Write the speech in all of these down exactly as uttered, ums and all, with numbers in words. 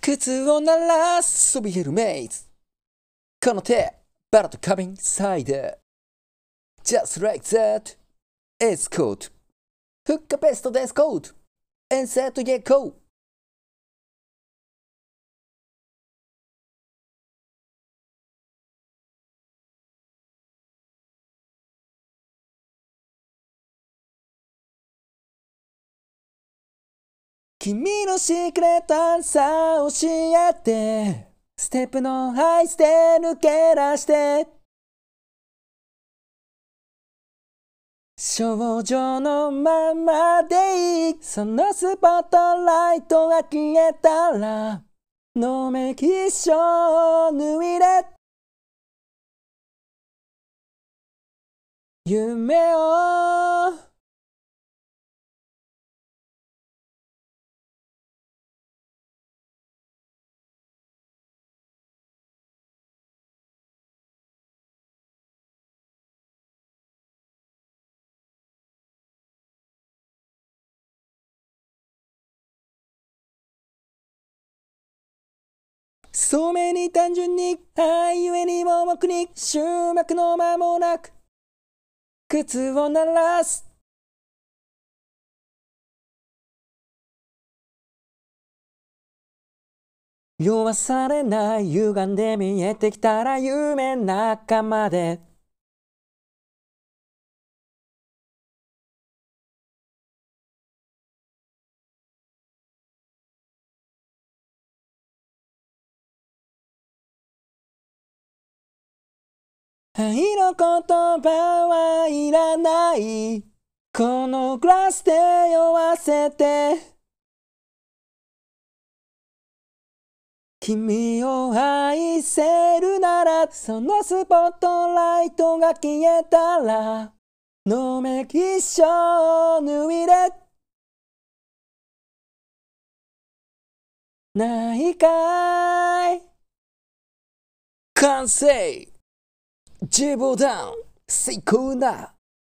靴を鳴らすそびえるメイズ。この手、バラと花瓶サイダー。Just like that. エースコート。フッカペストデスコート。エンセットゲッコー。君のシークレットアンサー教えて。ステップのハイステ抜け出して。少女のままでいい。そのスポットライトが消えたらのめきしょ脱いで夢をそうめに単純に愛ゆえに重くに終幕の間もなく靴を鳴らす。弱されない歪んで見えてきたら夢仲間で愛の言葉はいらない。このグラスで酔わせて君を愛せるならそのスポットライトが消えたらのめきしょ脱いでないかい。完成。ジボダウン最高だ。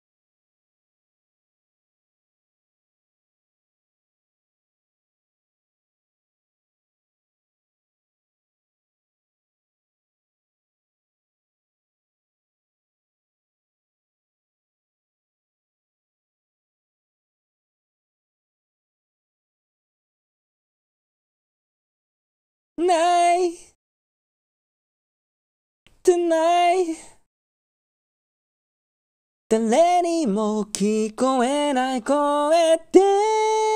ない tonight 誰にも聞こえない声で